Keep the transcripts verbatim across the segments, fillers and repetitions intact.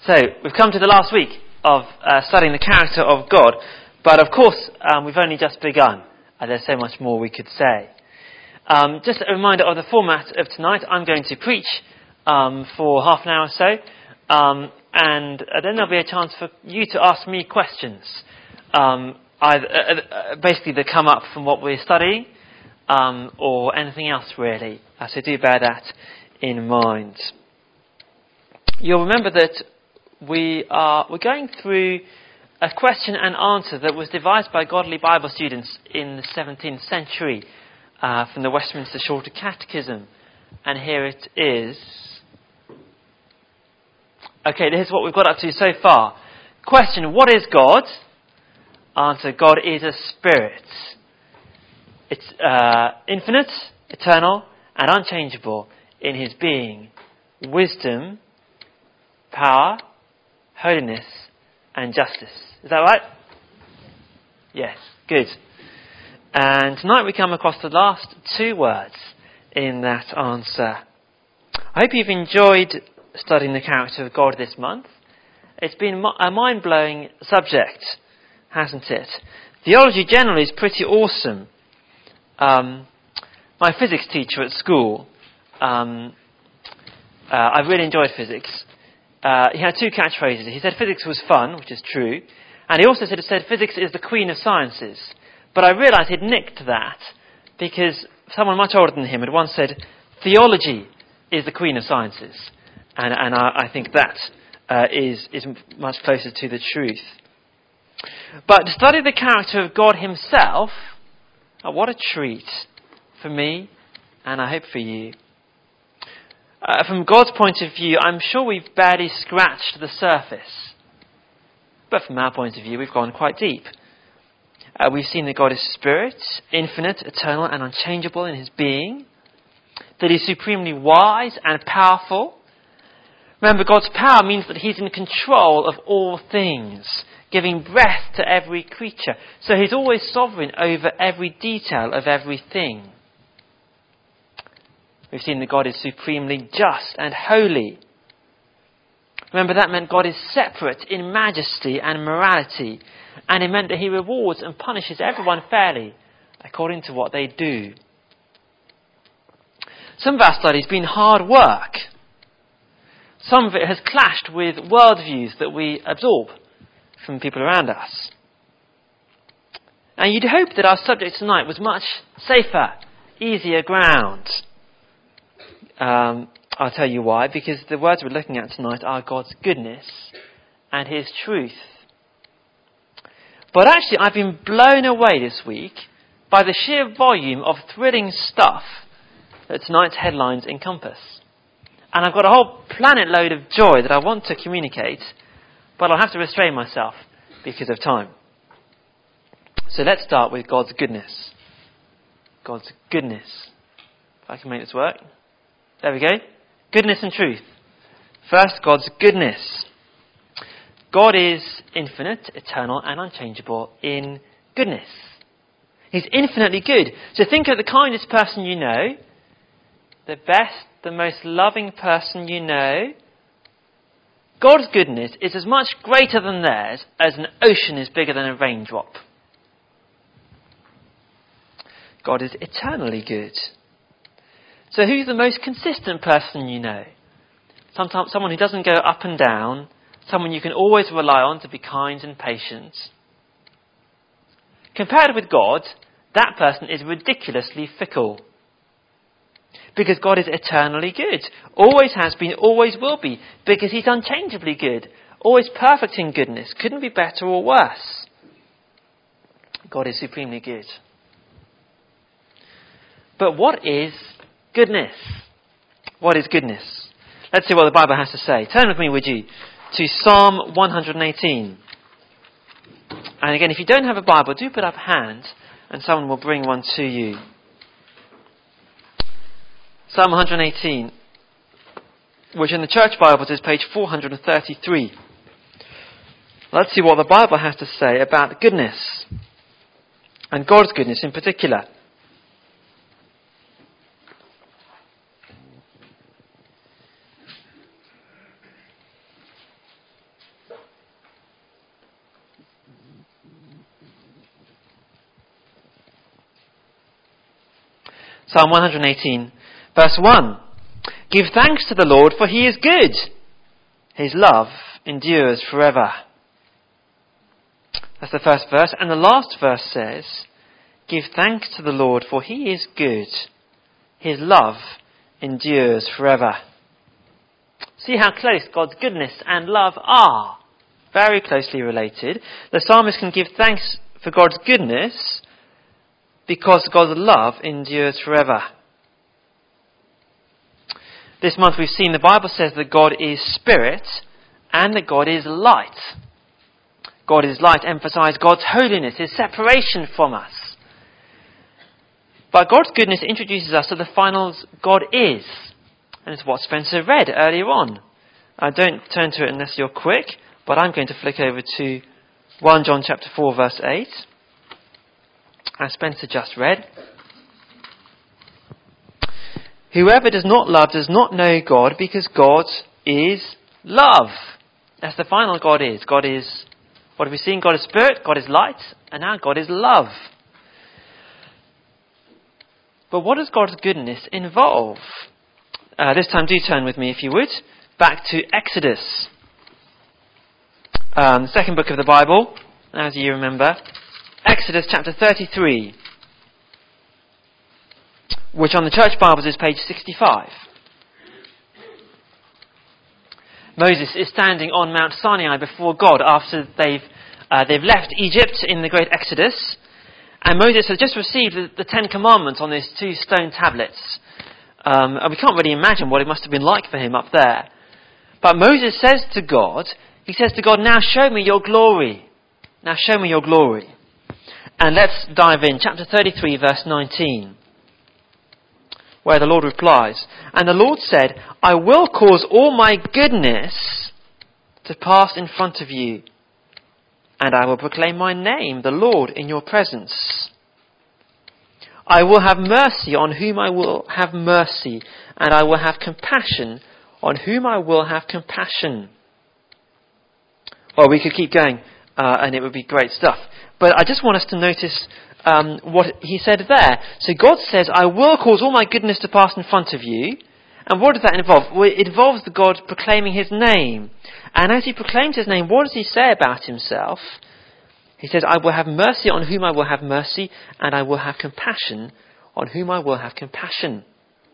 So, we've come to the last week of uh, studying the character of God, but of course um, we've only just begun, and there's so much more we could say. Um, just a reminder of the format of tonight. I'm going to preach um, for half an hour or so, um, and uh, then there'll be a chance for you to ask me questions, um, either, uh, uh, basically that come up from what we're studying, um, or anything else really, uh, so do bear that in mind. You'll remember that we are we're going through a question and answer that was devised by godly Bible students in the seventeenth century uh, from the Westminster Shorter Catechism. And here it is. Okay, this is what we've got up to so far. Question, what is God? Answer, God is a spirit. It's uh, infinite, eternal, and unchangeable in his being, wisdom, power, holiness and justice. Is that right? Yes, good. And tonight we come across the last two words in that answer. I hope you've enjoyed studying the character of God this month. It's been a mind-blowing subject, hasn't it? Theology generally is pretty awesome. Um, my physics teacher at school, um, uh, I really enjoyed physics. Uh, he had two catchphrases. He said physics was fun, which is true, and he also said, said physics is the queen of sciences. But I realised he'd nicked that because someone much older than him had once said theology is the queen of sciences, and, and I, I think that uh, is is much closer to the truth. But to study the character of God himself, oh, what a treat for me, and I hope for you. Uh, from God's point of view, I'm sure we've barely scratched the surface. But from our point of view, we've gone quite deep. Uh, we've seen that God is spirit, infinite, eternal, and unchangeable in his being. That he's supremely wise and powerful. Remember, God's power means that he's in control of all things, giving breath to every creature. So he's always sovereign over every detail of everything. We've seen that God is supremely just and holy. Remember, that meant God is separate in majesty and morality, and it meant that he rewards and punishes everyone fairly according to what they do. Some of our study has been hard work. Some of it has clashed with worldviews that we absorb from people around us. And you'd hope that our subject tonight was much safer, easier ground. Um, I'll tell you why, because the words we're looking at tonight are God's goodness and his truth. But actually, I've been blown away this week by the sheer volume of thrilling stuff that tonight's headlines encompass. And I've got a whole planet load of joy that I want to communicate, but I'll have to restrain myself because of time. So let's start with God's goodness. God's goodness. If I can make this work. There we go. Goodness and truth. First, God's goodness. God is infinite, eternal, and unchangeable in goodness. He's infinitely good. So think of the kindest person you know, the best, the most loving person you know. God's goodness is as much greater than theirs as an ocean is bigger than a raindrop. God is eternally good. So who's the most consistent person you know? Sometimes someone who doesn't go up and down, someone you can always rely on to be kind and patient. Compared with God, that person is ridiculously fickle. Because God is eternally good. Always has been, always will be. Because he's unchangeably good. Always perfect in goodness. Couldn't be better or worse. God is supremely good. But what is goodness? What is goodness? Let's see what the Bible has to say. Turn with me, would you, to Psalm one eighteen. And again, if you don't have a Bible, do put up a hand and someone will bring one to you. Psalm one eighteen, which in the Church Bibles is page four thirty-three. Let's see what the Bible has to say about goodness, and God's goodness in particular. Psalm one eighteen, verse one. Give thanks to the Lord, for he is good. His love endures forever. That's the first verse. And the last verse says, give thanks to the Lord, for he is good. His love endures forever. See how close God's goodness and love are. Very closely related. The psalmist can give thanks for God's goodness because God's love endures forever. This month we've seen the Bible says that God is spirit and that God is light. God is light emphasise God's holiness, his separation from us. But God's goodness introduces us to the finals God is. And it's what Spencer read earlier on. Uh, don't turn to it unless you're quick, but I'm going to flick over to First John chapter four, verse eight. As Spencer just read. Whoever does not love does not know God, because God is love. That's the final God is. God is, what have we seen? God is spirit, God is light, and now God is love. But what does God's goodness involve? Uh, this time do turn with me, if you would, back to Exodus. Um, the second book of the Bible, as you remember. Exodus chapter thirty-three. Which on the church Bibles is page sixty-five. Moses is standing on Mount Sinai before God after they've uh, they've left Egypt in the great Exodus, and Moses has just received the, the Ten Commandments on these two stone tablets. Um, and we can't really imagine what it must have been like for him up there. But Moses says to God, he says to God, now show me your glory. Now show me your glory. And let's dive in. Chapter thirty-three, verse nineteen. Where the Lord replies, and the Lord said, I will cause all my goodness to pass in front of you, and I will proclaim my name, the Lord, in your presence. I will have mercy on whom I will have mercy, and I will have compassion on whom I will have compassion. Well, we could keep going, uh, and it would be great stuff. But I just want us to notice um, what he said there. So God says, I will cause all my goodness to pass in front of you. And what does that involve? Well, it involves the God proclaiming his name. And as he proclaims his name, what does he say about himself? He says, I will have mercy on whom I will have mercy, and I will have compassion on whom I will have compassion.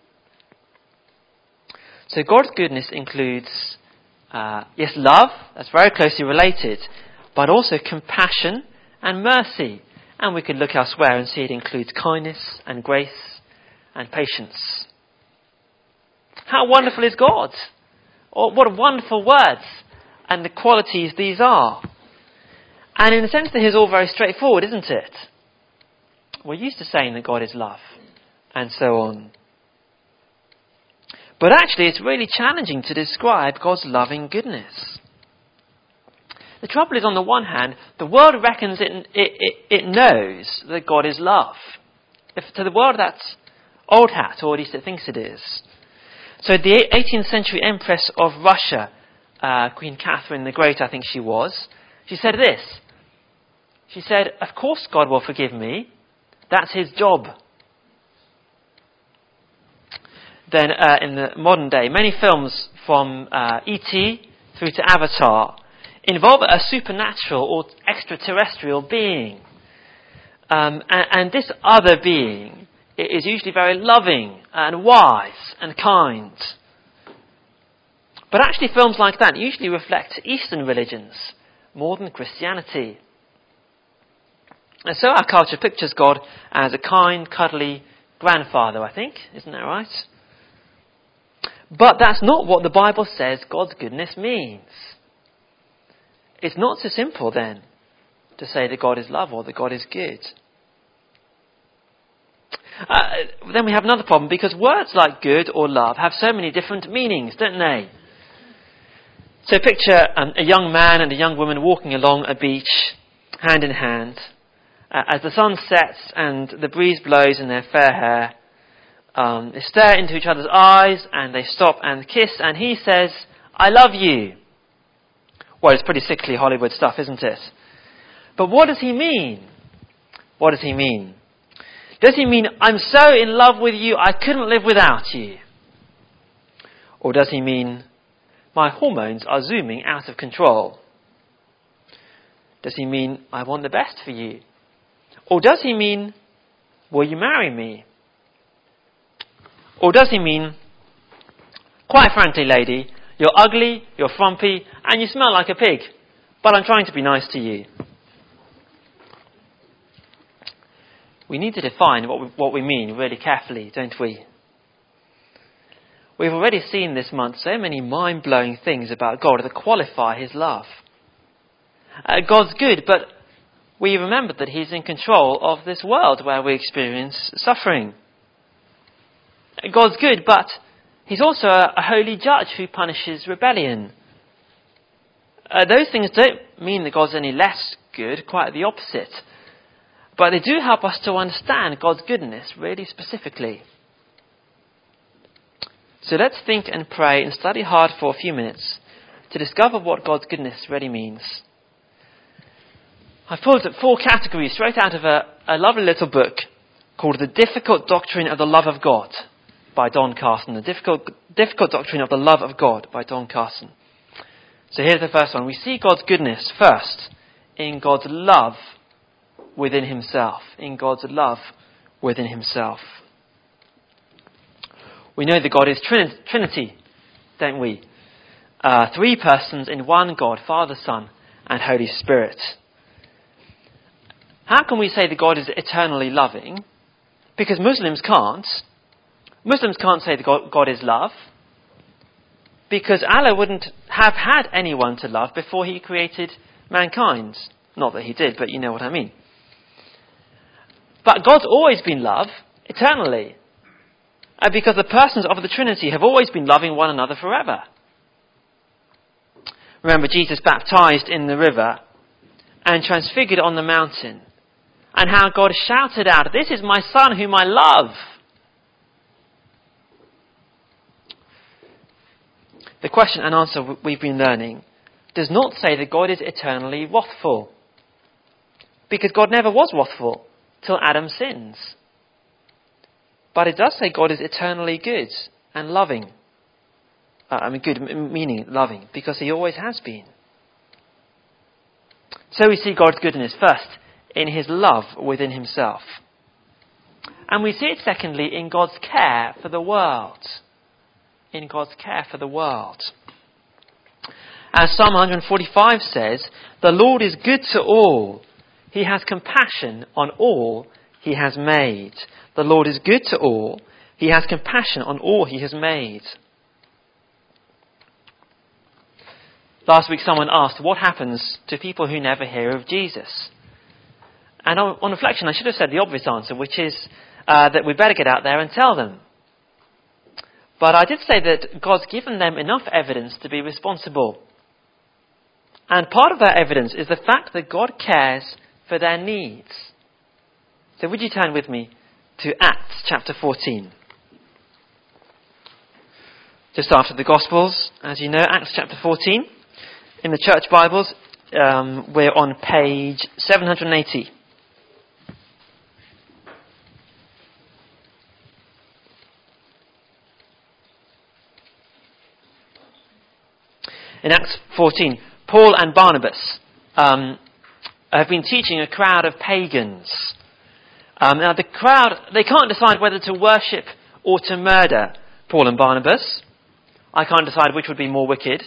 So God's goodness includes, uh, yes, love, that's very closely related, but also compassion and mercy. And we could look elsewhere and see it includes kindness and grace and patience. How wonderful is God? Oh, what wonderful words and the qualities these are. And in the sense that it's all very straightforward, isn't it? We're used to saying that God is love and so on. But actually it's really challenging to describe God's loving goodness. The trouble is, on the one hand, the world reckons it, it, it, it knows that God is love. If to the world that's old hat, or at least it thinks it is. So the eighteenth century Empress of Russia, uh, Queen Catherine the Great, I think she was, she said this. She said, of course God will forgive me. That's his job. Then uh, in the modern day, many films from uh, E T through to Avatar involve a supernatural or extraterrestrial being. Um, and, and this other being is usually very loving and wise and kind. But actually films like that usually reflect Eastern religions more than Christianity. And so our culture pictures God as a kind, cuddly grandfather, I think. Isn't that right? But that's not what the Bible says God's goodness means. It's not so simple then to say that God is love or that God is good. Uh, then we have another problem, because words like good or love have so many different meanings, don't they? So picture um, a young man and a young woman walking along a beach, hand in hand. Uh, as the sun sets and the breeze blows in their fair hair, um, they stare into each other's eyes and they stop and kiss, and he says, I love you. Well, it's pretty sickly Hollywood stuff, isn't it? But what does he mean? What does he mean? Does he mean, I'm so in love with you, I couldn't live without you? Or does he mean, my hormones are zooming out of control? Does he mean, I want the best for you? Or does he mean, will you marry me? Or does he mean, quite frankly, lady, you're ugly, you're frumpy, and you smell like a pig, but I'm trying to be nice to you? We need to define what we, what we mean really carefully, don't we? We've already seen this month so many mind-blowing things about God that qualify his love. Uh, God's good, but we remember that he's in control of this world where we experience suffering. God's good, but he's also a, a holy judge who punishes rebellion. Uh, those things don't mean that God's any less good, quite the opposite. But they do help us to understand God's goodness really specifically. So let's think and pray and study hard for a few minutes to discover what God's goodness really means. I pulled up four categories straight out of a, a lovely little book called The Difficult Doctrine of the Love of God by Don Carson. The Difficult, Difficult Doctrine of the Love of God by Don Carson. So here's the first one. We see God's goodness first in God's love within himself. In God's love within himself. We know that God is Trin- Trinity, don't we? Uh, three persons in one God, Father, Son, and Holy Spirit. How can we say that God is eternally loving? Because Muslims can't. Muslims can't say that God, God is love. Because Allah wouldn't have had anyone to love before he created mankind. Not that he did, but you know what I mean. But God's always been love, eternally. And because the persons of the Trinity have always been loving one another forever. Remember Jesus baptized in the river and transfigured on the mountain. And how God shouted out, "This is my son whom I love." The question and answer we've been learning does not say that God is eternally wrathful. Because God never was wrathful till Adam sins. But it does say God is eternally good and loving. Uh, I mean good meaning loving, because he always has been. So we see God's goodness first in his love within himself. And we see it secondly in God's care for the world. In God's care for the world. As Psalm one forty-five says, the Lord is good to all. He has compassion on all he has made. The Lord is good to all. He has compassion on all he has made. Last week someone asked, what happens to people who never hear of Jesus? And on, on reflection, I should have said the obvious answer, which is uh, that we better get out there and tell them. But I did say that God's given them enough evidence to be responsible. And part of that evidence is the fact that God cares for their needs. So would you turn with me to Acts chapter fourteen. Just after the Gospels, as you know, Acts chapter fourteen. In the church Bibles, um, we're on page seven hundred eighty. In Acts fourteen, Paul and Barnabas um, have been teaching a crowd of pagans. Um, now the crowd, they can't decide whether to worship or to murder Paul and Barnabas. I can't decide which would be more wicked.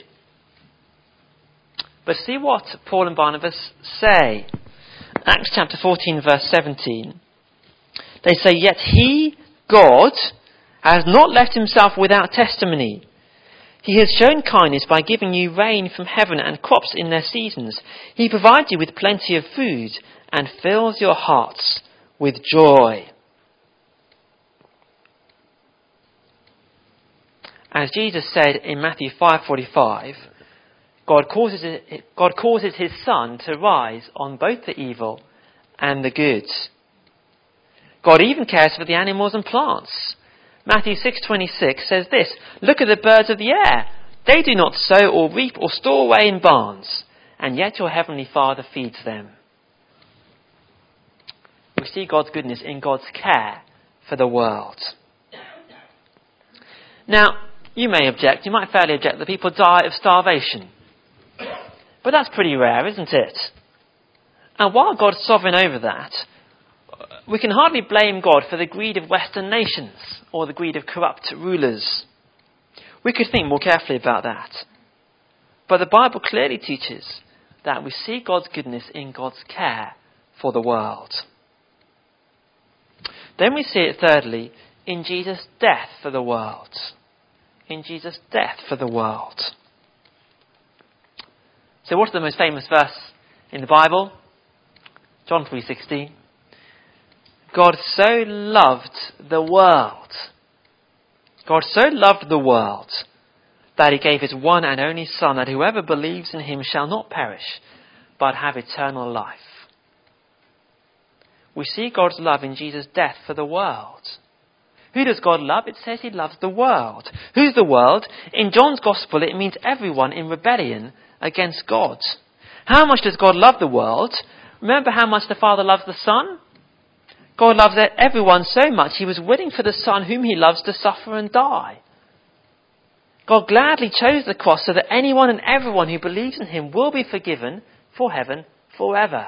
But see what Paul and Barnabas say. Acts chapter fourteen verse seventeen. They say, yet he, God, has not left himself without testimony. He has shown kindness by giving you rain from heaven and crops in their seasons. He provides you with plenty of food and fills your hearts with joy. As Jesus said in Matthew five forty-five, God causes, it, God causes his sun to rise on both the evil and the good. God even cares for the animals and plants. Matthew six twenty-six says this, look at the birds of the air. They do not sow or reap or store away in barns, and yet your heavenly Father feeds them. we see God's goodness in God's care for the world. Now, you may object, you might fairly object that people die of starvation. But that's pretty rare, isn't it? And while God's sovereign over that, we can hardly blame God for the greed of Western nations or the greed of corrupt rulers. We could think more carefully about that. But the Bible clearly teaches that we see God's goodness in God's care for the world. Then we see it thirdly in Jesus' death for the world. In Jesus' death for the world. So what's the most famous verse in the Bible? John three sixteen. God so loved the world. God so loved the world that he gave his one and only Son, that whoever believes in him shall not perish, but have eternal life. We see God's love in Jesus' death for the world. Who does God love? It says he loves the world. Who's the world? In John's Gospel, it means everyone in rebellion against God. How much does God love the world? Remember how much the Father loves the Son? God loves everyone so much he was willing for the Son whom he loves to suffer and die. God gladly chose the cross so that anyone and everyone who believes in him will be forgiven for heaven forever.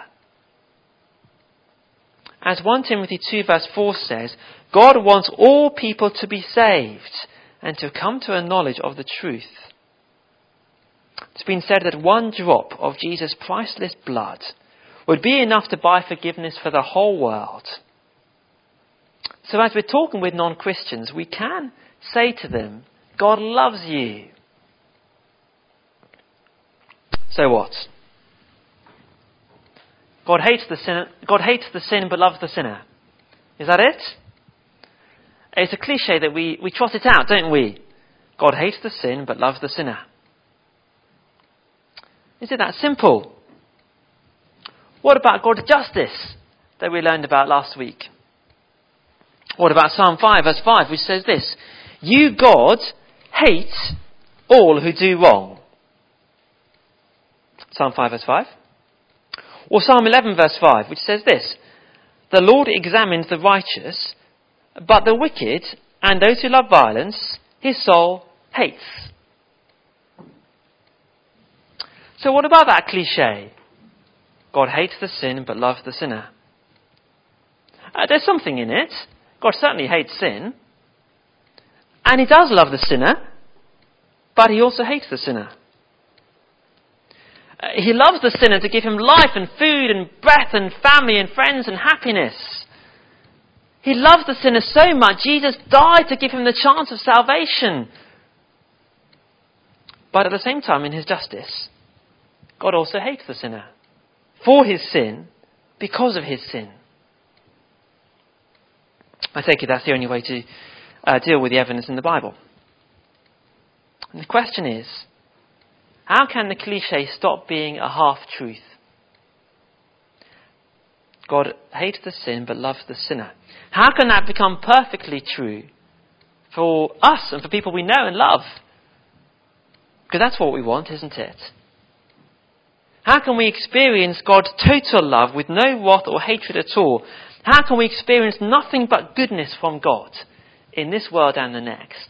As First Timothy two verse four says, God wants all people to be saved and to come to a knowledge of the truth. It's been said that one drop of Jesus' priceless blood would be enough to buy forgiveness for the whole world. So as we're talking with non-Christians, we can say to them, God loves you. So what? God hates the sin, God hates the sin but loves the sinner. Is that it? It's a cliche that we, we trot it out, don't we? God hates the sin but loves the sinner. Is it that simple? What about God's justice that we learned about last week? What about Psalm five verse five, which says this: You, God, hate all who do wrong. Psalm five verse five. Or Psalm eleven verse five, which says this: The Lord examines the righteous, but the wicked and those who love violence, his soul hates. So what about that cliche? God hates the sin but loves the sinner. Uh, there's something in it. God certainly hates sin. And he does love the sinner, but he also hates the sinner. Uh, he loves the sinner to give him life and food and breath and family and friends and happiness. He loves the sinner so much, Jesus died to give him the chance of salvation. But at the same time, in his justice, God also hates the sinner for his sin, because of his sin. I take it that's the only way to uh, deal with the evidence in the Bible. And the question is, how can the cliche stop being a half-truth? God hates the sin but loves the sinner. How can that become perfectly true for us and for people we know and love? Because that's what we want, isn't it? How can we experience God's total love with no wrath or hatred at all? How can we experience nothing but goodness from God in this world and the next?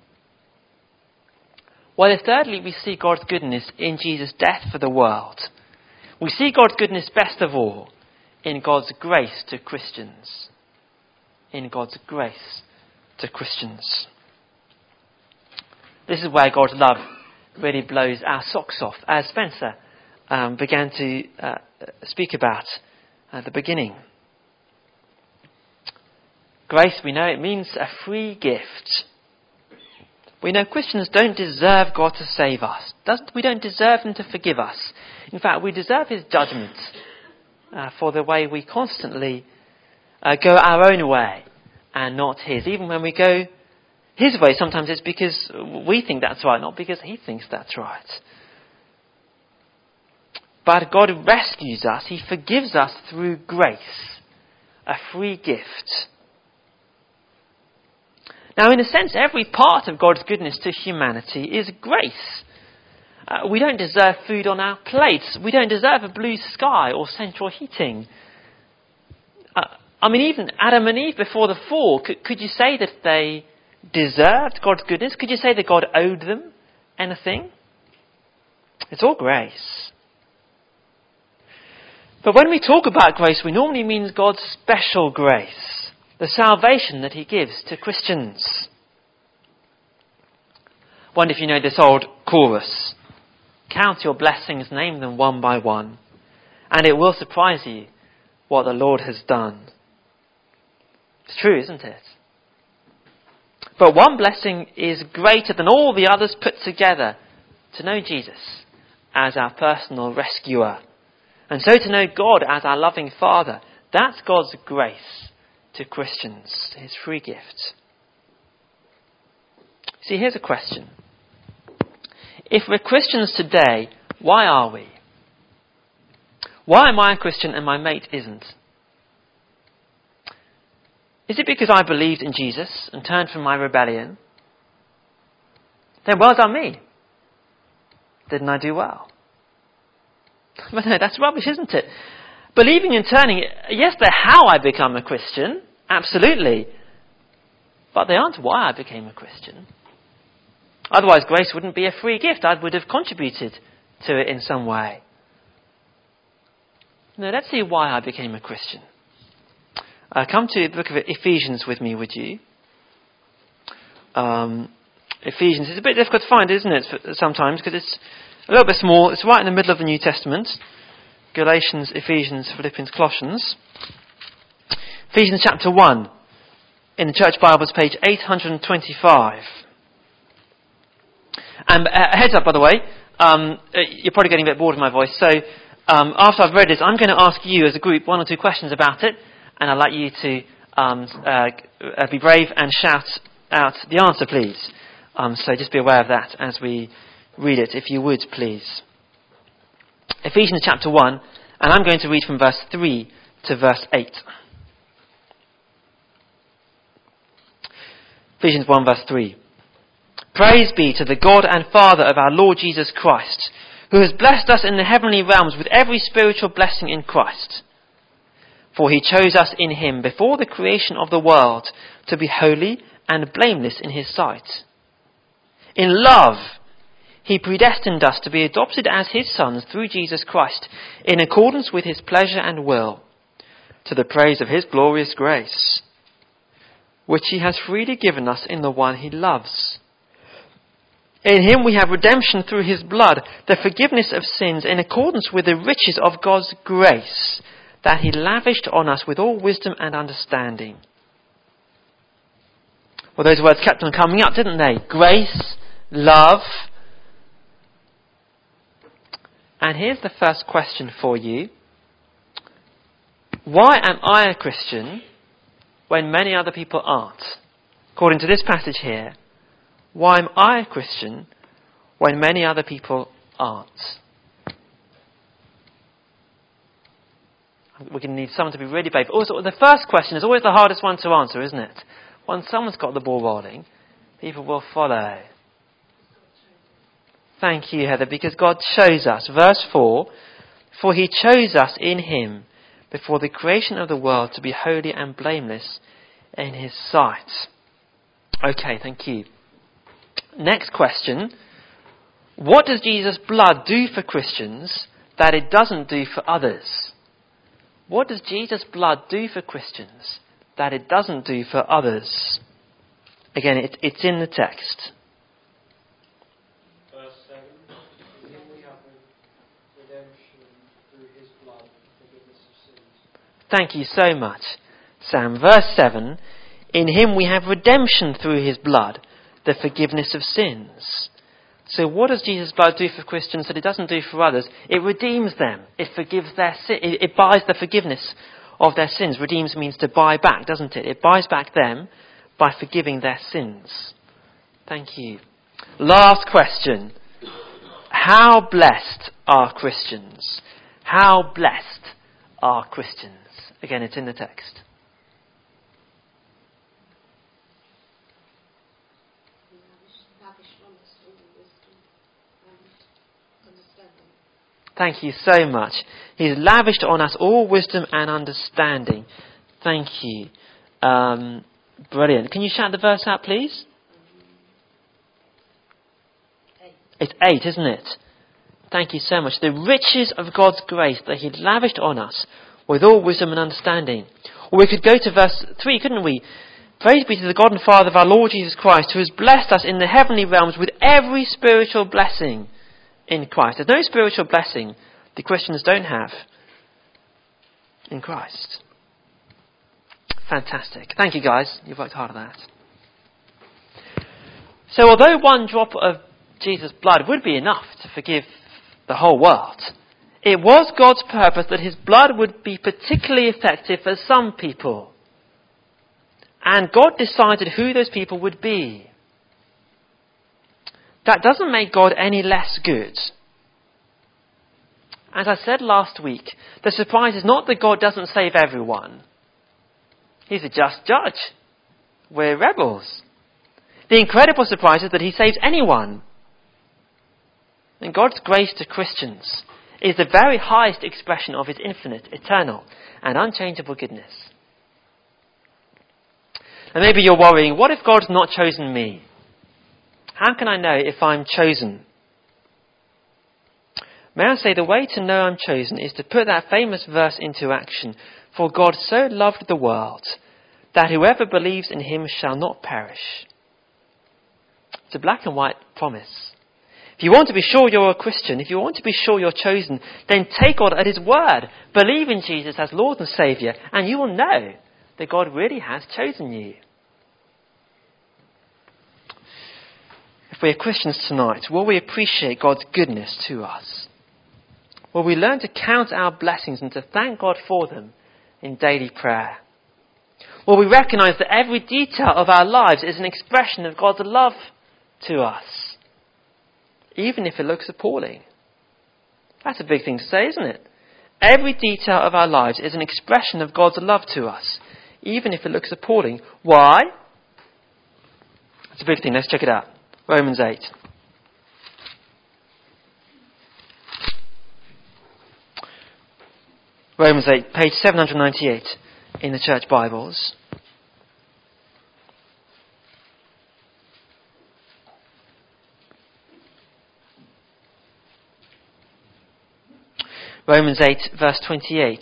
Well, thirdly, we see God's goodness in Jesus' death for the world. We see God's goodness best of all in God's grace to Christians. In God's grace to Christians. This is where God's love really blows our socks off, as Spencer um, began to uh, speak about at the beginning. Grace, we know it means a free gift. We know Christians don't deserve God to save us. We don't deserve him to forgive us. In fact, we deserve his judgment uh, for the way we constantly uh, go our own way and not his. Even when we go his way, sometimes it's because we think that's right, not because he thinks that's right. But God rescues us. He forgives us through grace, a free gift. Now, in a sense, every part of God's goodness to humanity is grace. Uh, we don't deserve food on our plates. We don't deserve a blue sky or central heating. Uh, I mean, even Adam and Eve before the fall, could, could you say that they deserved God's goodness? Could you say that God owed them anything? It's all grace. But when we talk about grace, we normally mean God's special grace, the salvation that he gives to Christians. Wonder if you know this old chorus. Count your blessings, name them one by one, and it will surprise you what the Lord has done. It's true, isn't it? But one blessing is greater than all the others put together: to know Jesus as our personal rescuer. And so to know God as our loving Father. That's God's grace to Christians, his free gift. See, here's a question. If we're Christians today, why are we? Why am I a Christian and my mate isn't? Is it because I believed in Jesus and turned from my rebellion? Then well done me. Didn't I do well? But no, that's rubbish, isn't it? Believing and turning, yes, they're how I become a Christian, absolutely. But they aren't why I became a Christian. Otherwise, grace wouldn't be a free gift. I would have contributed to it in some way. No, let's see why I became a Christian. Uh, come to the book of Ephesians with me, would you? Um, Ephesians is a bit difficult to find, isn't it, sometimes, because it's a little bit small. It's right in the middle of the New Testament. Galatians, Ephesians, Philippians, Colossians. Ephesians chapter one. In the Church Bibles, page eight hundred twenty-five. And uh, a heads up, by the way, um, uh, you're probably getting a bit bored of my voice. So um, after I've read this, I'm going to ask you as a group one or two questions about it. And I'd like you to um, uh, be brave and shout out the answer, please. Um, so just be aware of that as we read it, if you would, please. Ephesians chapter one, and I'm going to read from verse three to verse eight. Ephesians one, verse three. Praise be to the God and Father of our Lord Jesus Christ, who has blessed us in the heavenly realms with every spiritual blessing in Christ. For he chose us in him before the creation of the world to be holy and blameless in his sight. In love, he predestined us to be adopted as his sons through Jesus Christ, in accordance with his pleasure and will, to the praise of his glorious grace, which he has freely given us in the one he loves. In him we have redemption through his blood, the forgiveness of sins in accordance with the riches of God's grace, that he lavished on us with all wisdom and understanding. Well, those words kept on coming up, didn't they? Grace, love. And here's the first question for you. Why am I a Christian when many other people aren't? According to this passage here, why am I a Christian when many other people aren't? We're going to need someone to be really brave. Also, the first question is always the hardest one to answer, isn't it? Once someone's got the ball rolling, people will follow. Thank you, Heather, because God chose us. Verse four, for he chose us in him before the creation of the world to be holy and blameless in his sight. Okay, thank you. Next question. What does Jesus' blood do for Christians that it doesn't do for others? What does Jesus' blood do for Christians that it doesn't do for others? Again, it, it's in the text. Verse seven. In him we have redemption through his blood, the forgiveness of sins. Thank you so much, Sam. Verse seven. In him we have redemption through his blood, the forgiveness of sins. So what does Jesus' blood do for Christians that it doesn't do for others? It redeems them. It forgives their sin. It, it buys the forgiveness of their sins. Redeems means to buy back, doesn't it? It buys back them by forgiving their sins. Thank you. Last question. How blessed are Christians? How blessed are Christians? Again, it's in the text. Thank you so much. He's lavished on us all wisdom and understanding. Thank you. Um, brilliant. Can you shout the verse out, please? Eight. It's eight, isn't it? Thank you so much. The riches of God's grace that he lavished on us with all wisdom and understanding. Or we could go to verse three, couldn't we? Praise be to the God and Father of our Lord Jesus Christ, who has blessed us in the heavenly realms with every spiritual blessing in Christ. There's no spiritual blessing the Christians don't have in Christ. Fantastic. Thank you, guys. You've worked hard on that. So although one drop of Jesus' blood would be enough to forgive the whole world, it was God's purpose that his blood would be particularly effective for some people. And God decided who those people would be. That doesn't make God any less good. As I said last week, the surprise is not that God doesn't save everyone. He's a just judge. We're rebels. The incredible surprise is that he saves anyone. And God's grace to Christians is the very highest expression of his infinite, eternal, and unchangeable goodness. And maybe you're worrying, what if God's not chosen me? How can I know if I'm chosen? May I say the way to know I'm chosen is to put that famous verse into action. For God so loved the world that whoever believes in him shall not perish. It's a black and white promise. If you want to be sure you're a Christian, if you want to be sure you're chosen, then take God at his word. Believe in Jesus as Lord and Saviour, and you will know that God really has chosen you. If we are Christians tonight, will we appreciate God's goodness to us? Will we learn to count our blessings and to thank God for them in daily prayer? Will we recognise that every detail of our lives is an expression of God's love to us, even if it looks appalling? That's a big thing to say, isn't it? Every detail of our lives is an expression of God's love to us, even if it looks appalling. Why? It's a big thing. Let's check it out. Romans eight. Romans eight, page seven ninety-eight in the Church Bibles. Romans eight, verse twenty-eight.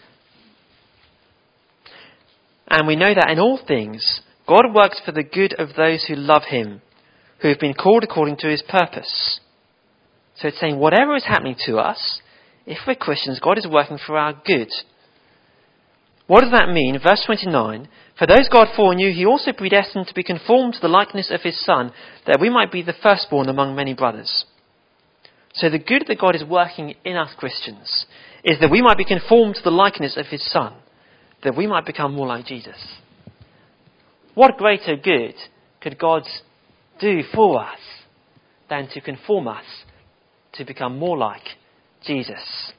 And we know that in all things, God works for the good of those who love him, who have been called according to his purpose. So it's saying whatever is happening to us, if we're Christians, God is working for our good. What does that mean? Verse twenty-nine, for those God foreknew, he also predestined to be conformed to the likeness of his Son, that we might be the firstborn among many brothers. So the good that God is working in us Christians is that we might be conformed to the likeness of his Son, that we might become more like Jesus. What greater good could God do for us than to conform us to become more like Jesus?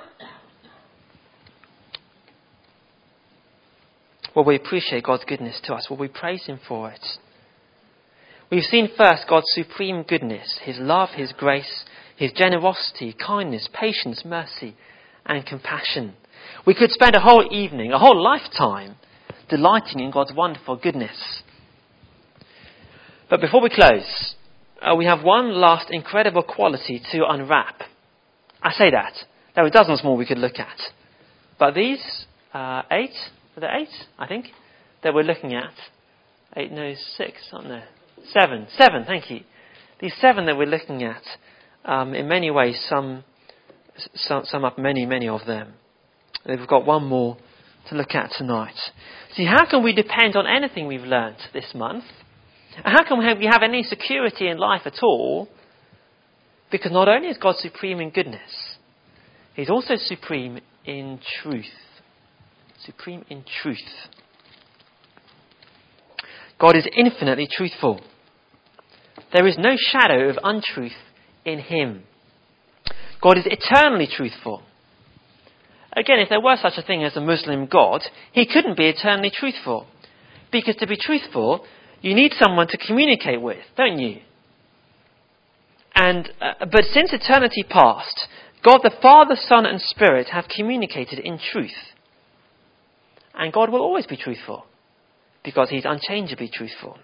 Will we appreciate God's goodness to us? Will we praise him for it? We've seen first God's supreme goodness, his love, his grace, his generosity, kindness, patience, mercy, and compassion. We could spend a whole evening, a whole lifetime, delighting in God's wonderful goodness. But before we close, uh, we have one last incredible quality to unwrap. I say that. There are dozens more we could look at. But these uh, eight, are there eight, I think, that we're looking at? Eight, no, six, aren't there? Seven. Seven, thank you. These seven that we're looking at, um, in many ways, sum, sum, sum up many, many of them. And we've got one more to look at tonight. See, how can we depend on anything we've learnt this month? How can we have, we have any security in life at all? Because not only is God supreme in goodness, he's also supreme in truth. Supreme in truth. God is infinitely truthful. There is no shadow of untruth in him. God is eternally truthful. Again, if there were such a thing as a Muslim God, he couldn't be eternally truthful. Because to be truthful, you need someone to communicate with, don't you? And uh, but since eternity past, God the Father, Son and Spirit have communicated in truth. And God will always be truthful because he's unchangeably truthful.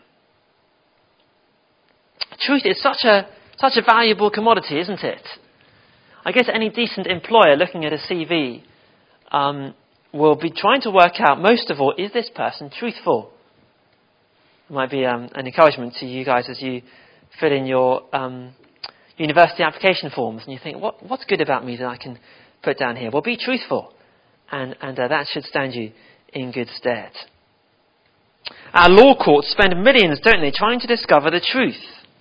Truth is such a such a valuable commodity, isn't it? I guess any decent employer looking at a C V um, will be trying to work out, most of all, is this person truthful? It might be um, an encouragement to you guys as you fill in your um, university application forms and you think, what, what's good about me that I can put down here? Well, be truthful, and, and uh, that should stand you in good stead. Our law courts spend millions, don't they, trying to discover the truth.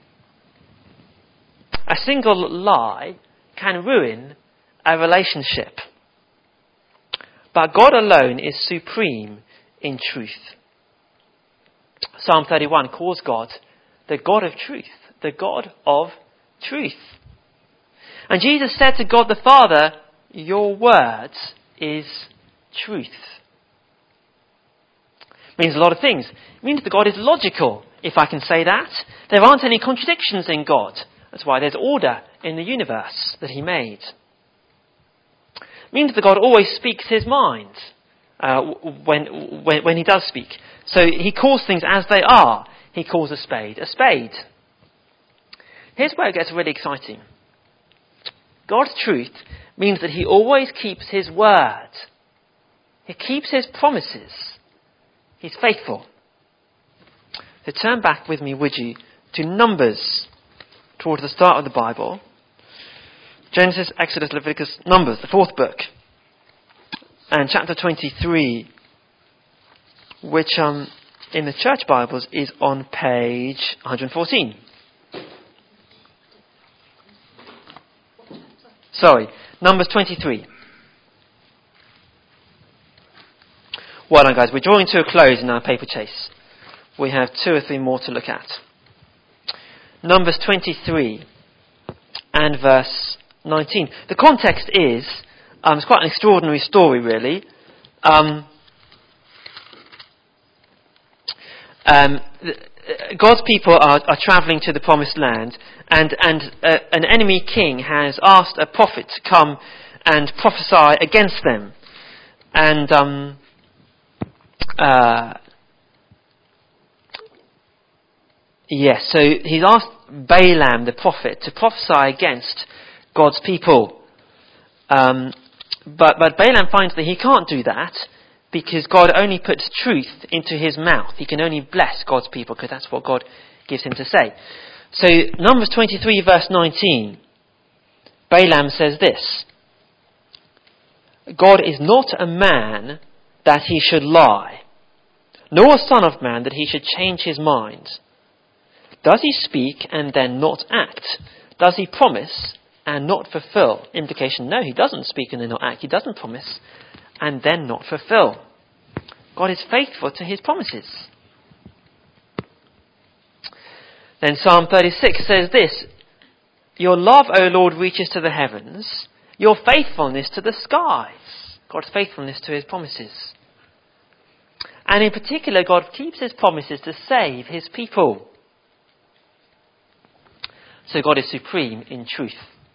A single lie can ruin a relationship. But God alone is supreme in truth. Psalm thirty-one calls God the God of truth, the God of truth. And Jesus said to God the Father, your word is truth. It means a lot of things. It means that God is logical, if I can say that. There aren't any contradictions in God. That's why there's order in the universe that he made. It means that God always speaks his mind uh, when, when, when he does speak. So he calls things as they are. He calls a spade a spade. Here's where it gets really exciting. God's truth means that he always keeps his word. He keeps his promises. He's faithful. So turn back with me, would you, to Numbers, towards the start of the Bible. Genesis, Exodus, Leviticus, Numbers, the fourth book. And chapter twenty-three, which um, in the church Bibles is on page one hundred fourteen. Sorry, Numbers twenty-three. Well done, guys. We're drawing to a close in our paper chase. We have two or three more to look at. Numbers twenty-three and verse nineteen. The context is, um, it's quite an extraordinary story, really. Um, um, God's people are, are travelling to the promised land, and, and uh, an enemy king has asked a prophet to come and prophesy against them. And um, uh, yes, so he's asked Balaam, the prophet, to prophesy against God's people. Um, but, but Balaam finds that he can't do that because God only puts truth into his mouth. He can only bless God's people because that's what God gives him to say. So Numbers twenty-three verse nineteen, Balaam says this: God is not a man that he should lie, nor a son of man that he should change his mind. Does he speak and then not act? Does he promise and not fulfill? Implication, no, he doesn't speak and then not act. He doesn't promise and then not fulfill. God is faithful to his promises. Then Psalm thirty-six says this: your love, O Lord, reaches to the heavens, your faithfulness to the skies. God's faithfulness to his promises. And in particular, God keeps his promises to save his people. So God is supreme in truth.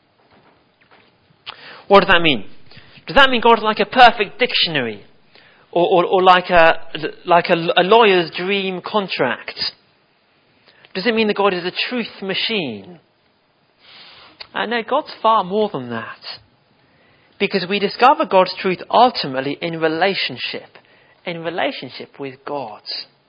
What does that mean? Does that mean God is like a perfect dictionary? Or, or, or like, a, like a, a lawyer's dream contract? Does it mean that God is a truth machine? Uh, no, God's far more than that. Because we discover God's truth ultimately in relationship. In relationship with God.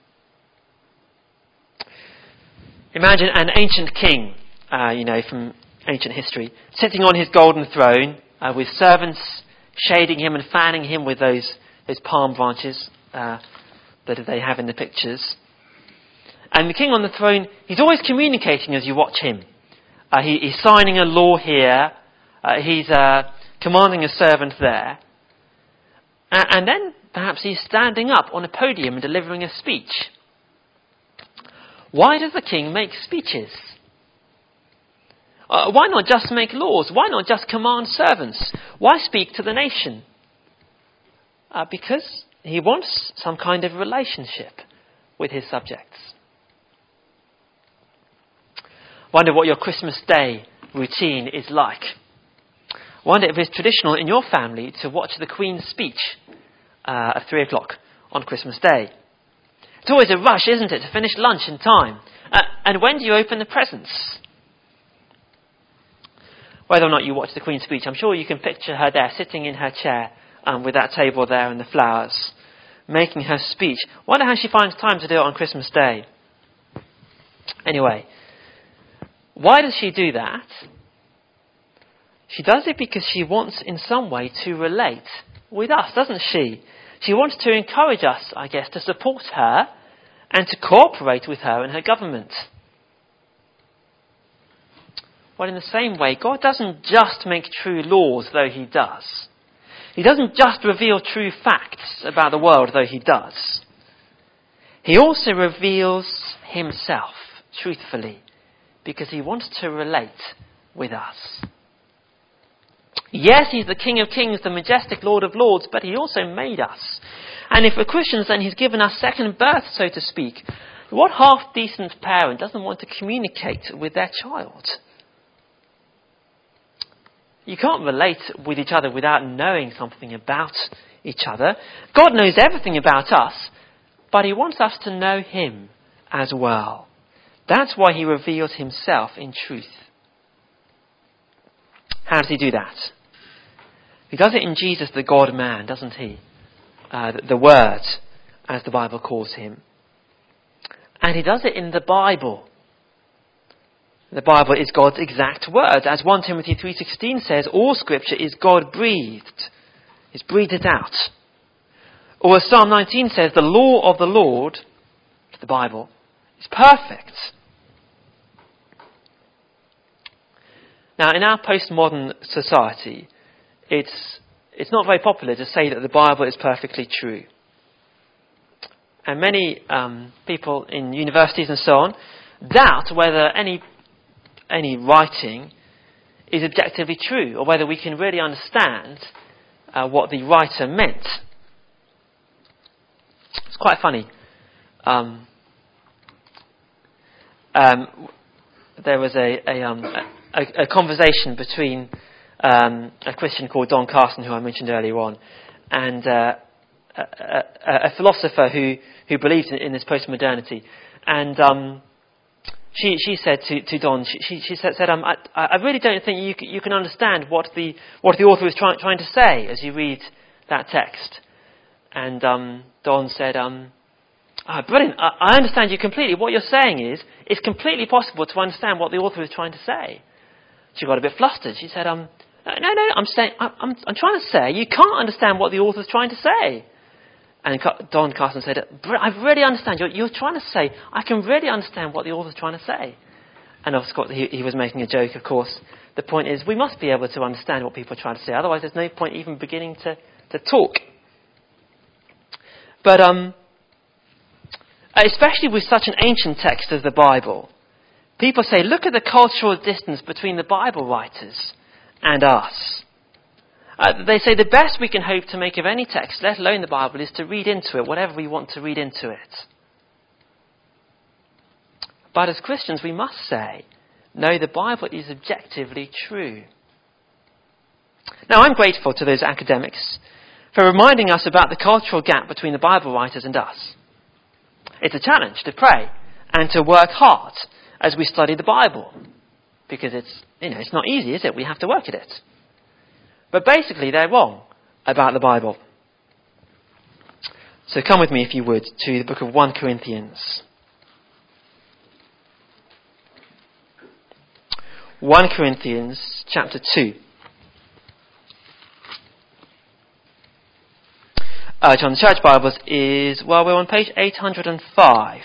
Imagine an ancient king, uh, you know, from ancient history, sitting on his golden throne uh, with servants shading him and fanning him with those, those palm branches uh, that they have in the pictures. And the king on the throne, he's always communicating as you watch him. Uh, he, he's signing a law here. Uh, he's uh, commanding a servant there. Uh, and then perhaps he's standing up on a podium and delivering a speech. Why does the king make speeches? Uh, why not just make laws? Why not just command servants? Why speak to the nation? Uh, because he wants some kind of relationship with his subjects. Wonder what your Christmas Day routine is like. Wonder if it's traditional in your family to watch the Queen's speech uh, at three o'clock on Christmas Day? It's always a rush, isn't it, to finish lunch in time? Uh, and when do you open the presents? Whether or not you watch the Queen's speech, I'm sure you can picture her there, sitting in her chair um, with that table there and the flowers, making her speech. Wonder how she finds time to do it on Christmas Day. Anyway, why does she do that? She does it because she wants in some way to relate with us, doesn't she? She wants to encourage us, I guess, to support her and to cooperate with her and her government. Well, in the same way, God doesn't just make true laws, though he does. He doesn't just reveal true facts about the world, though he does. He also reveals himself truthfully, because he wants to relate with us. Yes, he's the King of Kings, the majestic Lord of Lords, but he also made us. And if we're Christians, then he's given us second birth, so to speak. What half-decent parent doesn't want to communicate with their child? You can't relate with each other without knowing something about each other. God knows everything about us, but he wants us to know him as well. That's why he reveals himself in truth. How does he do that? He does it in Jesus, the God-man, doesn't he? Uh, the, the Word, as the Bible calls him. And he does it in the Bible. The Bible is God's exact word. As First Timothy three sixteen says, all Scripture is God-breathed. He's breathed it out. Or as Psalm nineteen says, the law of the Lord, the Bible, is perfect. Now, in our postmodern society, it's it's not very popular to say that the Bible is perfectly true. And many um, people in universities and so on doubt whether any any writing is objectively true, or whether we can really understand uh, what the writer meant. It's quite funny. Um, um, there was a a, um, a a conversation between um, a Christian called Don Carson, who I mentioned earlier on, and uh, a, a, a philosopher who who believed in, in this postmodernity, and um, She she said to, to Don, she she, she said, said um, I, I really don't think you can, you can understand what the what the author is trying trying to say as you read that text. And um, Don said, um, oh, brilliant, I, I understand you completely. What you're saying is, it's completely possible to understand what the author is trying to say. She got a bit flustered. She said, um, no, no, I'm saying, I, I'm I'm trying to say you can't understand what the author is trying to say. And Don Carson said, I really understand. You're, you're trying to say, I can really understand what the author's trying to say. And of course, he, he was making a joke, of course. The point is, we must be able to understand what people are trying to say. Otherwise, there's no point even beginning to, to talk. But um, especially with such an ancient text as the Bible, people say, look at the cultural distance between the Bible writers and us. Uh, they say the best we can hope to make of any text, let alone the Bible, is to read into it whatever we want to read into it. But as Christians, we must say, no, the Bible is objectively true. Now, I'm grateful to those academics for reminding us about the cultural gap between the Bible writers and us. It's a challenge to pray and to work hard as we study the Bible, because it's, you know, it's not easy, is it? We have to work at it. But basically, they're wrong about the Bible. So come with me, if you would, to the book of First Corinthians. First Corinthians chapter two. Uh, which on the Church Bibles is, well, we're on page eight hundred five.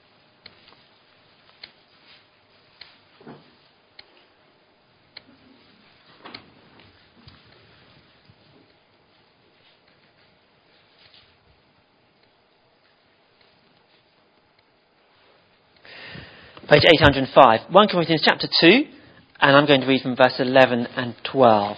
Page eight hundred five, First Corinthians chapter two, and I'm going to read from verse eleven and twelve.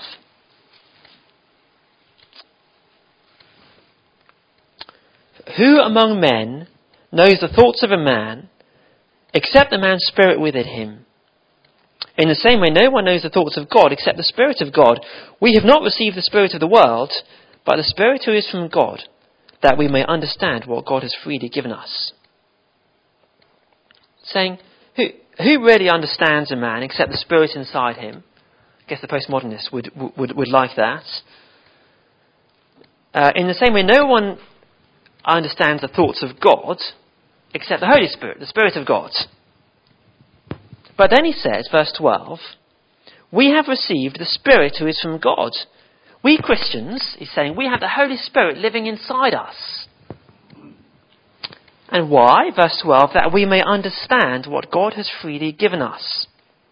Who among men knows the thoughts of a man, except the man's spirit within him? In the same way, no one knows the thoughts of God, except the Spirit of God. We have not received the spirit of the world, but the Spirit who is from God, that we may understand what God has freely given us. Saying, who, who really understands a man except the spirit inside him? I guess the postmodernists would, would, would like that. Uh, in the same way, no one understands the thoughts of God except the Holy Spirit, the Spirit of God. But then he says, verse twelve, we have received the Spirit who is from God. We Christians, he's saying, we have the Holy Spirit living inside us. And why? Verse twelve, that we may understand what God has freely given us.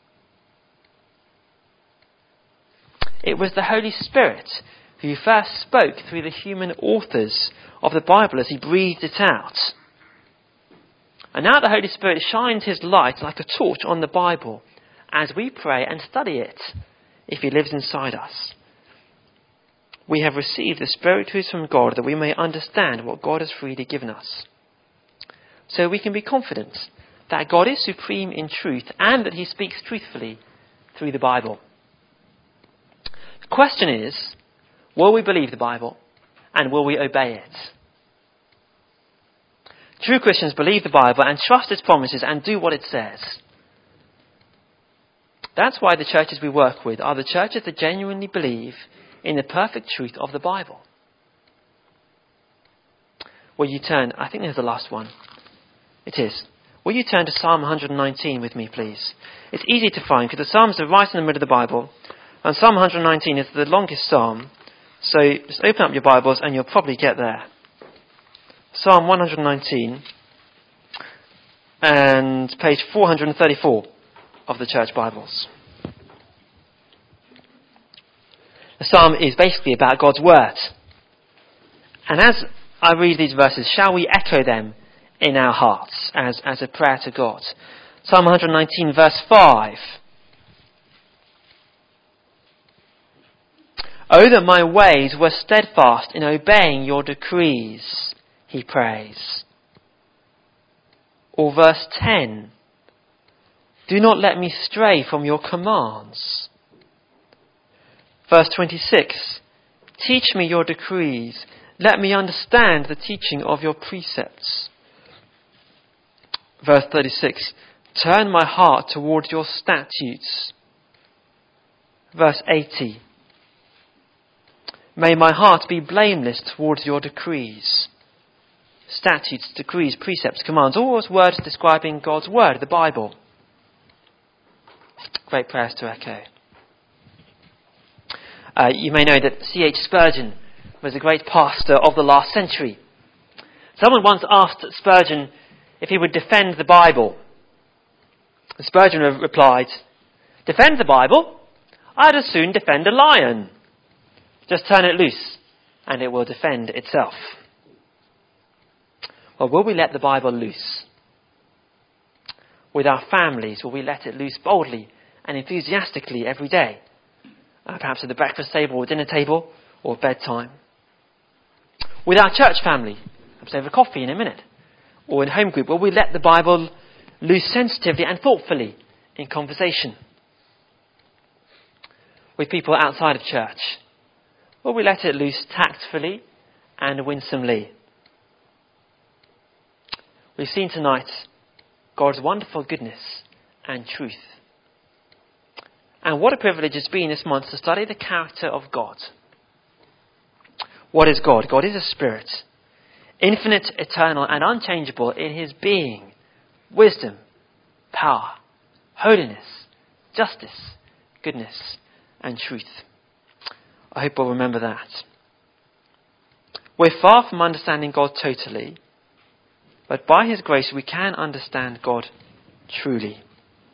It was the Holy Spirit who first spoke through the human authors of the Bible as he breathed it out. And now the Holy Spirit shines his light like a torch on the Bible as we pray and study it, if he lives inside us. We have received the Spirit who is from God that we may understand what God has freely given us. So we can be confident that God is supreme in truth and that he speaks truthfully through the Bible. The question is, will we believe the Bible and will we obey it? True Christians believe the Bible and trust its promises and do what it says. That's why the churches we work with are the churches that genuinely believe in the perfect truth of the Bible. Will you turn, I think there's the last one. It is. Will you turn to Psalm one nineteen with me, please? It's easy to find because the Psalms are right in the middle of the Bible. And Psalm one nineteen is the longest psalm. So just open up your Bibles and you'll probably get there. Psalm one nineteen and page four thirty-four of the church Bibles. The psalm is basically about God's word. And as I read these verses, shall we echo them in our hearts as, as a prayer to God? Psalm one nineteen verse five. Oh, that my ways were steadfast in obeying your decrees, he prays. Or verse ten. Do not let me stray from your commands. Verse twenty-six. Teach me your decrees. Let me understand the teaching of your precepts. Verse thirty-six. Turn my heart towards your statutes. Verse eighty. May my heart be blameless towards your decrees. Statutes, decrees, precepts, commands, all those words describing God's word, the Bible. Great prayers to echo. Uh, you may know that C H Spurgeon was a great pastor of the last century. Someone once asked Spurgeon if he would defend the Bible. And Spurgeon replied, defend the Bible? I'd as soon defend a lion. Just turn it loose and it will defend itself. Well, will we let the Bible loose? With our families, will we let it loose boldly and enthusiastically every day? Uh, perhaps at the breakfast table or dinner table or bedtime. With our church family, perhaps over coffee in a minute. Or in home group, will we let the Bible loose sensitively and thoughtfully in conversation? With people outside of church, will we let it loose tactfully and winsomely? We've seen tonight God's wonderful goodness and truth. And what a privilege it's been this month to study the character of God. What is God? God is a spirit, infinite, eternal, and unchangeable in his being, wisdom, power, holiness, justice, goodness, and truth. I hope we'll remember that. We're far from understanding God totally, but by his grace we can understand God truly.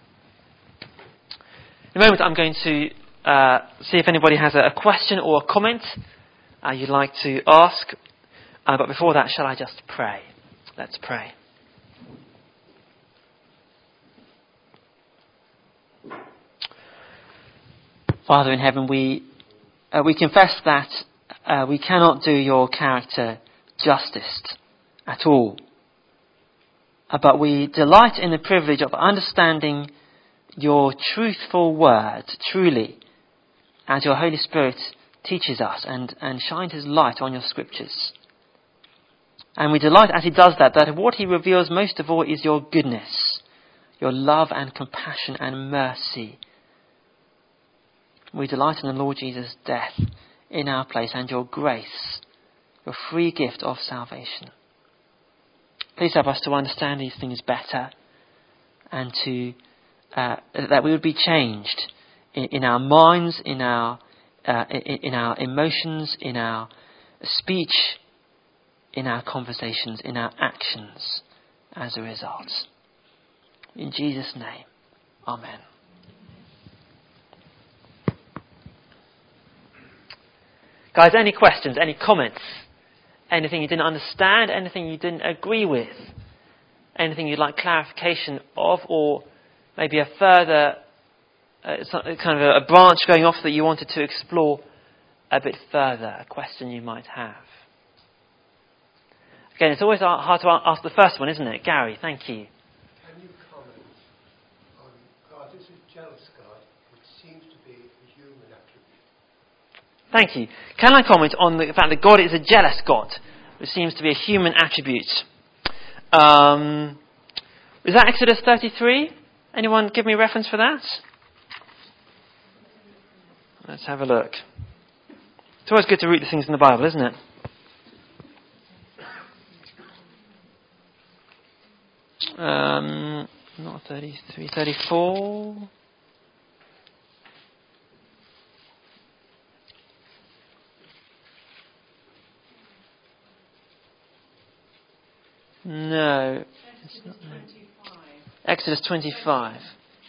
In a moment I'm going to uh, see if anybody has a, a question or a comment uh, you'd like to ask. Uh, but before that, shall I just pray? Let's pray. Father in heaven, we uh, we confess that uh, we cannot do your character justice at all. Uh, but we delight in the privilege of understanding your truthful word truly as your Holy Spirit teaches us and, and shines his light on your scriptures. And we delight as he does that, that what he reveals most of all is your goodness, your love and compassion and mercy. We delight in the Lord Jesus' death in our place and your grace, your free gift of salvation. Please help us to understand these things better and to uh, that we would be changed in, in our minds, in our uh, in, in our emotions, in our speech, in our conversations, in our actions as a result. In Jesus' name, amen. Guys, any questions, any comments? Anything you didn't understand, anything you didn't agree with? Anything you'd like clarification of, or maybe a further, uh, kind of a, a branch going off that you wanted to explore a bit further, a question you might have? Again, it's always hard to ask the first one, isn't it? Gary, thank you. Can you comment on God is a jealous God, which seems to be a human attribute? Thank you. Can I comment on the fact that God is a jealous God, which seems to be a human attribute? Um, is that Exodus thirty-three? Anyone give me a reference for that? Let's have a look. It's always good to read the things in the Bible, isn't it? Um, not thirty-three, thirty-four. No. It's not there. Exodus twenty-five.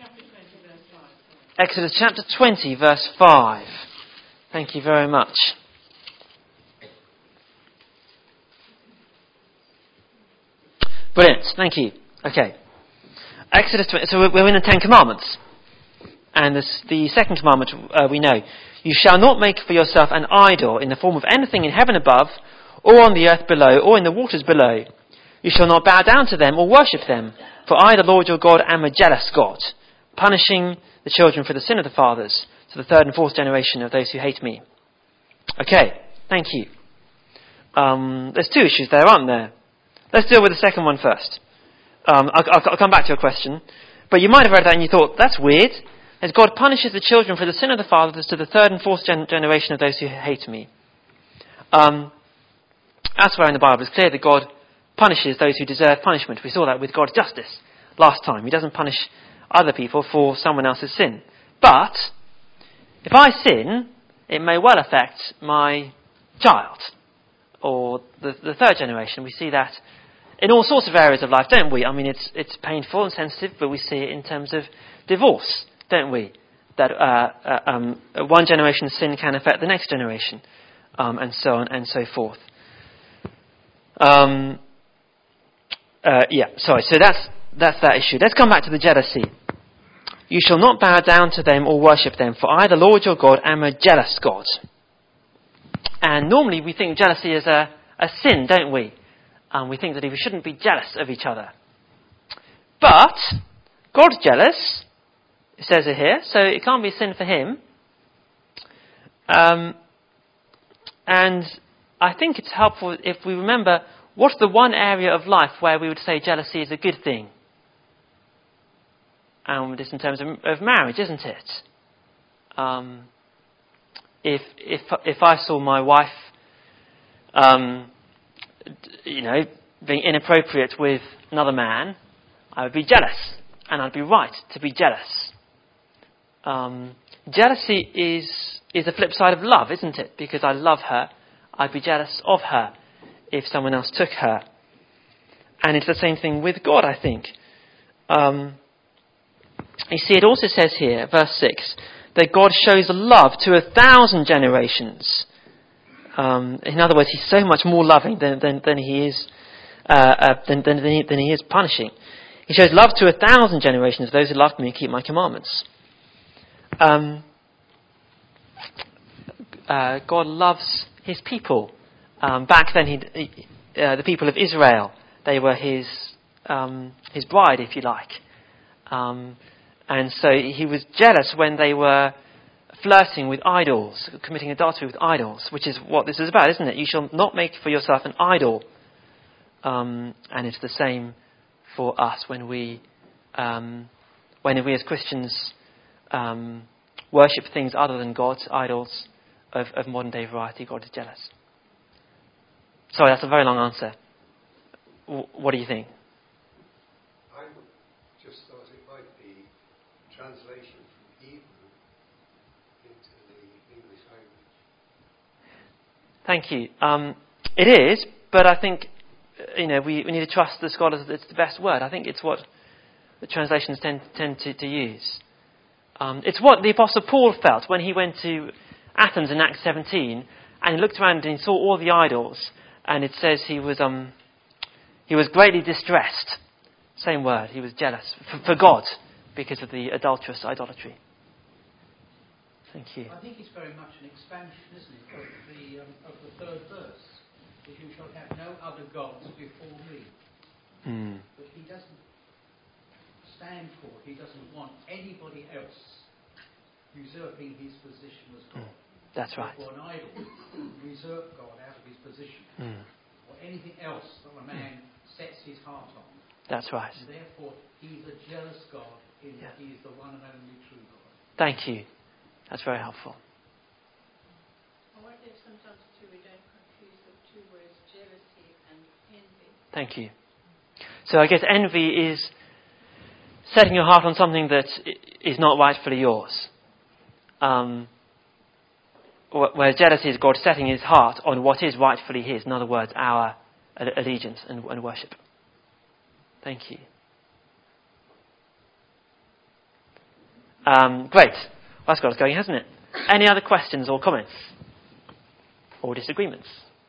Exodus chapter twenty, verse five. Thank you very much. Brilliant. Thank you. Okay. Exodus twenty. So we're in the Ten Commandments. And this, the second commandment uh, we know. You shall not make for yourself an idol in the form of anything in heaven above, or on the earth below, or in the waters below. You shall not bow down to them or worship them. For I, the Lord your God, am a jealous God, punishing the children for the sin of the fathers, to the third and fourth generation of those who hate me. Okay, thank you. Um, there's two issues there, aren't there? Let's deal with the second one first. Um, I'll, I'll, I'll come back to your question. But you might have read that and you thought, that's weird. As God punishes the children for the sin of the fathers to the third and fourth gen- generation of those who hate me. Um, elsewhere in the Bible, it's clear that God punishes those who deserve punishment. We saw that with God's justice last time. He doesn't punish other people for someone else's sin. But if I sin, it may well affect my child or the, the third generation. We see that in all sorts of areas of life, don't we? I mean, it's it's painful and sensitive, but we see it in terms of divorce, don't we? That uh, uh, um, one generation's sin can affect the next generation, um, and so on and so forth. Um, Uh, yeah, sorry, so that's that's that issue. Let's come back to the jealousy. You shall not bow down to them or worship them, for I, the Lord your God, am a jealous God. And normally we think jealousy is a, a sin, don't we? And we think that we shouldn't be jealous of each other. But God's jealous, it says it here, so it can't be a sin for him. Um, and I think it's helpful if we remember what's the one area of life where we would say jealousy is a good thing? And this in terms of, of marriage, isn't it? Um, if if if I saw my wife, um, you know, being inappropriate with another man, I would be jealous, and I'd be right to be jealous. Um, jealousy is is the flip side of love, isn't it? Because I love her, I'd be jealous of her if someone else took her. And it's the same thing with God, I think. Um, you see, it also says here, verse six, that God shows love to a thousand generations. Um, in other words, he's so much more loving than, than, than he is uh, uh, than, than, than, he, than he is punishing. He shows love to a thousand generations of those who love me and keep my commandments. Um, uh, God loves his people. Um, back then, he, he, uh, the people of Israel, they were his um, his bride, if you like. Um, and so he was jealous when they were flirting with idols, committing adultery with idols, which is what this is about, isn't it? You shall not make for yourself an idol Um, and it's the same for us when we, um, when we as Christians um, worship things other than God, idols of, of modern day variety. God is jealous. Sorry, that's a very long answer. W- what do you think? I just thought it might be translation from Hebrew into the English language. Thank you. Um, it is, but I think you know we, we need to trust the scholars that it's the best word. I think it's what the translations tend tend to, to use. Um, it's what the Apostle Paul felt when he went to Athens in Acts seventeen, and he looked around and he saw all the idols, and it says he was um, he was greatly distressed. Same word. He was jealous for, for God because of the adulterous idolatry. Thank you. I think it's very much an expansion, isn't it, of the um, of the third verse. That you shall have no other gods before me. Mm. But he doesn't stand for, he doesn't want anybody else usurping his position as God. Mm. That's right. Or an idol usurp God out of his position. Mm. Or anything else that a man sets his heart on. That's right. And therefore, he's a jealous God in Yeah. that he is the one and only true God. Thank you. That's very helpful. I wonder if sometimes too we don't confuse the two words, jealousy and envy. Thank you. So I guess envy is setting your heart on something that is not rightfully yours. Um, whereas jealousy is God setting his heart on what is rightfully his. In other words, our allegiance and, and worship. Thank you. Um, great. Well, that's got us going, hasn't it? Any other questions or comments? Or disagreements?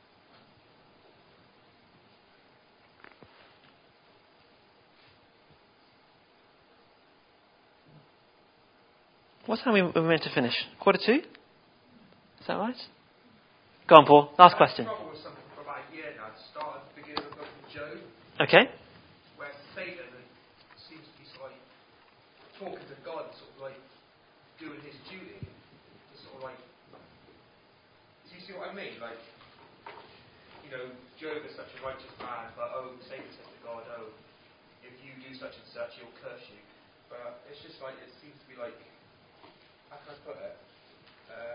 What time are we meant to finish? Quarter two? Is that right? Go on, Paul. Last question. I struggled with something for about a year now. It started at the beginning of the book of Job, Okay. where Satan seems to be sort of like talking to God, sort of like doing his duty. It's sort of like, do you see what I mean? Like, you know, Job is such a righteous man, but oh, Satan says to God, oh, if you do such and such, he'll curse you. But it's just like, it seems to be like, how can I put it? Uh,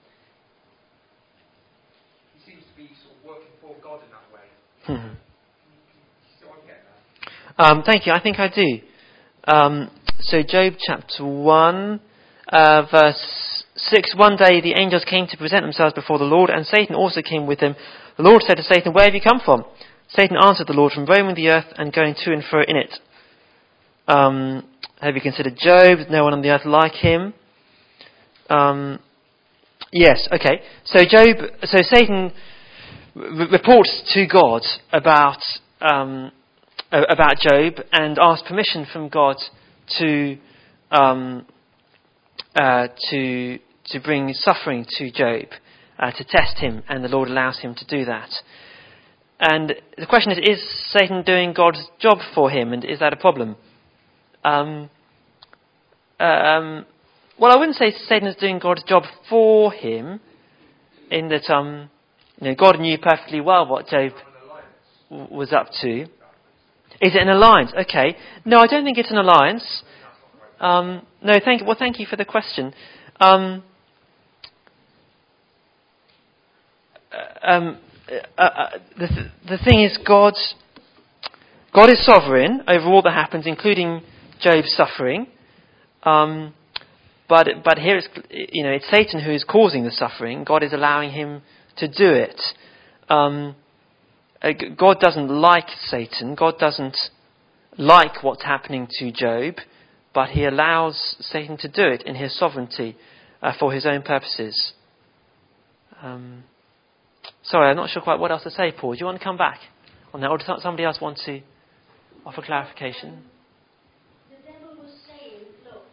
he seems to be sort of working for God in that way. Hmm. You see what I'm getting at? Um, thank you. I think I do. Um, so Job chapter one, uh, verse six. One day the angels came to present themselves before the Lord, and Satan also came with them. The Lord said to Satan, "Where have you come from?" Satan answered the Lord, "From roaming the earth and going to and fro in it." Um, have you considered Job? There's no one on the earth like him. Um, yes, okay. So Job, so Satan r- reports to God about um, about Job and asks permission from God to um, uh, to to bring suffering to Job, uh, to test him, and the Lord allows him to do that. And the question is: is Satan doing God's job for him, and is that a problem? Um, um, well, I wouldn't say Satan is doing God's job for him, in that um, you know, God knew perfectly well what Job w- was up to. Is it an alliance? Okay. No, I don't think it's an alliance. Um, no, thank you. Well, thank you for the question. Um, uh, um, uh, uh, the th- the thing is, God God is sovereign over all that happens, including Job's suffering. Um, but but here it's you know it's Satan who is causing the suffering. God is allowing him to do it. Um, uh, God doesn't like Satan. God doesn't like what's happening to Job, but he allows Satan to do it in his sovereignty uh, for his own purposes. Um, sorry, I'm not sure quite what else to say, Paul. Do you want to come back on that, or does somebody else want to offer clarification? The devil was saying, look,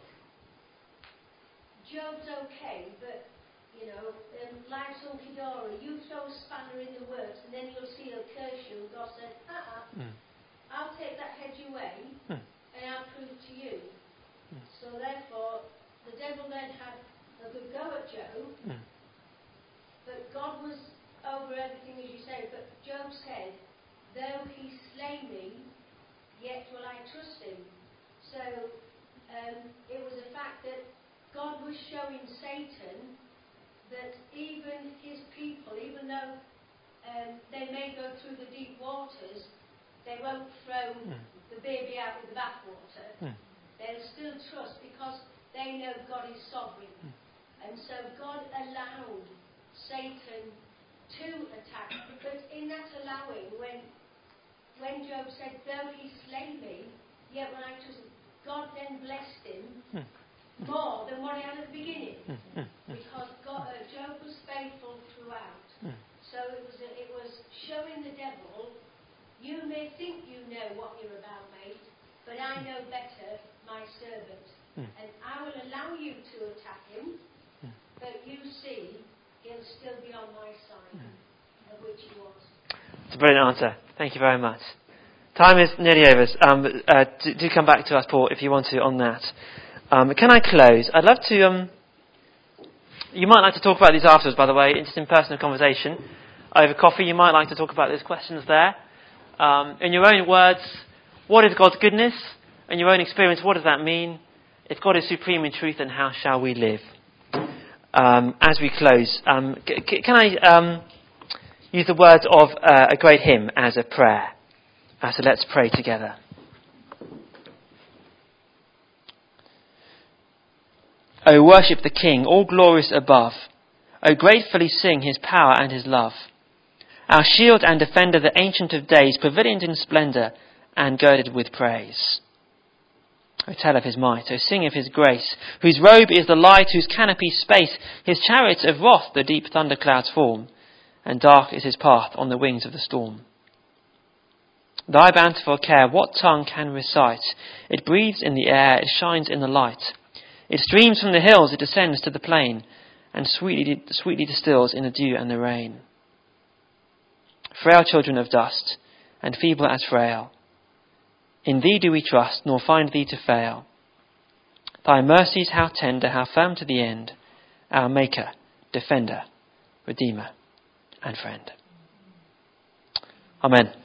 Job's okay, but, you know, um, life's hunky-dory. You throw a spanner in the works, and then you'll see he'll curse you. And God said, uh-uh, Mm. I'll take that hedge away, Mm. and I'll prove to you. Mm. So therefore, the devil then had a good go at Job, Mm. but God was over everything, as you say, but Job said, though he slay me, yet will I trust him. So um, it was a fact that God was showing Satan that even his people, even though um, they may go through the deep waters, they won't throw Mm. the baby out with the bathwater. Mm. They'll still trust because they know God is sovereign. Mm. And so God allowed Satan to attack. But in that allowing, when when Job said, though he slay me, yet when I trust him, God then blessed him Mm. more than what he had at the beginning. Mm. Mm. Mm. Because God, uh, Job was faithful throughout. Mm. So it was, a, it was showing the devil, you may think you know what you're about, mate, but I know better, my servant. Mm. And I will allow you to attack him, Mm. but you see, he'll still be on my side, Mm. of which he was. It's a brilliant answer. Thank you very much. Time is nearly over. Um, uh, do, do come back to us, Paul, if you want to, on that. Um, can I close? I'd love to... Um, you might like to talk about these afterwards, by the way. Interesting personal conversation. Over coffee, you might like to talk about those questions there. Um, in your own words, what is God's goodness? In your own experience, what does that mean? If God is supreme in truth, then how shall we live? Um, as we close, um, c- c- can I um, use the words of uh, a great hymn as a prayer? Uh, so let's pray together. O worship the King, all glorious above. O gratefully sing his power and his love. Our shield and defender, the Ancient of Days, pavilioned in splendour and girded with praise. O tell of his might, O sing of his grace, whose robe is the light, whose canopy space, his chariots of wrath the deep thunderclouds form, and dark is his path on the wings of the storm. Thy bountiful care, what tongue can recite? It breathes in the air, it shines in the light. It streams from the hills, it descends to the plain, and sweetly, sweetly distills in the dew and the rain. Frail children of dust, and feeble as frail, in thee do we trust, nor find thee to fail. Thy mercies how tender, how firm to the end, our Maker, Defender, Redeemer, and Friend. Amen.